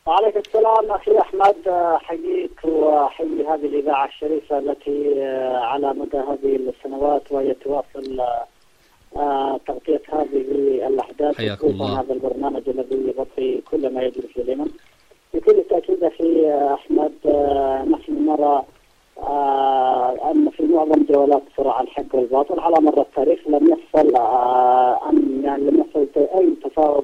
وعليكم السلام أخي أحمد، حييك وحيي هذه الإذاعة الشريفة التي على مدى هذه السنوات وهي تواصل تغطية هذه الأحداث، خصوصا هذا البرنامج الذي يغطي كل ما يجري في اليمن. بكل تأكيد أخي أحمد، نحن نرى أن في معظم جولات صراع الحق والباطل على مر التاريخ لم يحصل أي تفاوض،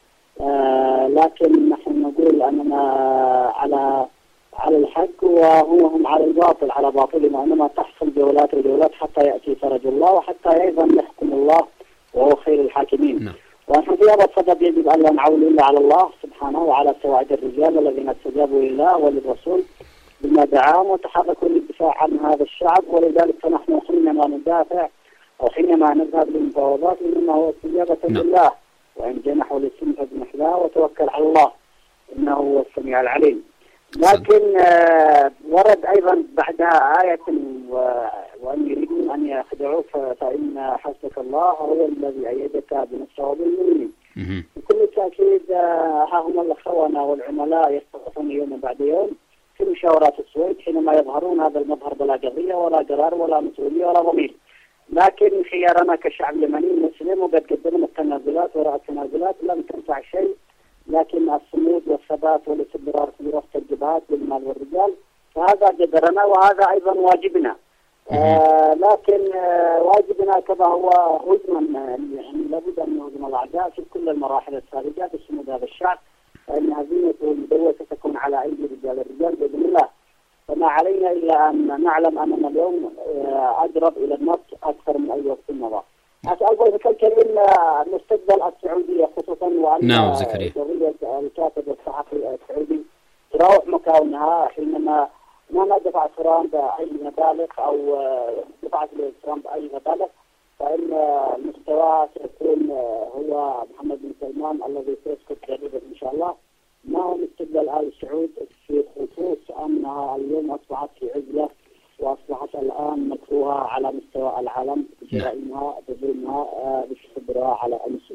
لكن نحن نقول أننا على الحق وهم على الباطل، على باطلهم، وإنما تحصل جولات وجولات حتى يأتي فرج الله وحتى أيضا يحكم الله وهو خير الحاكمين. ونحن في هذا الصدد يجب أن لا نعول إلا على الله سبحانه وعلى سواعد الرجال الذين استجابوا لله وللرسول بما دعاهم وتحركوا للدفاع عن هذا الشعب. ولذلك فنحن حينما ندافع أو حينما نذهب للمفاوضات إنما هو استجابة لله، وإن جنحوا للسلم فاجنح لها وتوكل على الله إنه هو السميع العليم. لكن ورد أيضا بعدها آية وأن يريدون أن يخدعوك فإن حسبك الله هو الذي أيدك بنصره بالمؤمنين. بكل تأكيد ها هم الخونة والعملاء يستضعفون يوما بعد يوم في مشاورات السويد حينما يظهرون هذا المظهر بلا قضية ولا قرار ولا مسؤولية ولا ضمير. لكن خيارنا كشعب يمني مسلم وقد قدمنا التنازلات وراء التنازلات لم تنفع شيء، لكن الصمود والثبات والاستمرار في رفع الجبهات بالمال والرجال فهذا قدرنا وهذا أيضا واجبنا. لكن واجبنا كما هو هزما، يعني لابد أن نهزم الأعداء في كل المراحل السابقة بصمود هذا الشعب، فإن هزيمته المدوسة تكون على أيدي الرجال بإذن الله. فما علينا إلا أن نعلم أننا اليوم أقرب إلى النصر أكثر من أي وقت مضى. أسأل ضيفك الكريم المستقبل السعودية خصوصا، وأن قضية الكاتب والصحفي السعودي تراوح مكانها حينما ما دفع ترامب أي مبالغ أو دفعت ترامب أي مبالغ، فإن مستواها سيكون هو محمد بن سلمان الذي سيسقط قريبا إن شاء الله. ما هو مستقبل آل سعود في خصوص أنها اليوم أصبحت في عزلة وأصبحت الآن مكروهة على مستوى العالم بجرائمها بظلمها بشبرها على